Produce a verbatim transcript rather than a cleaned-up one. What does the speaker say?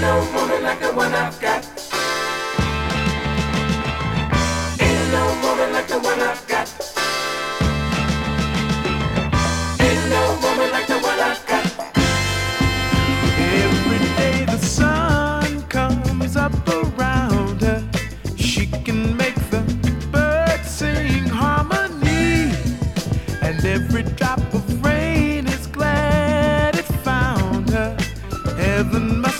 no woman like the one I've got. Ain't no woman like the one I've got. Ain't no woman like the one I've got. Every day the sun comes up around her. She can make the birds sing harmony. And every drop of rain is glad it found her. Heaven must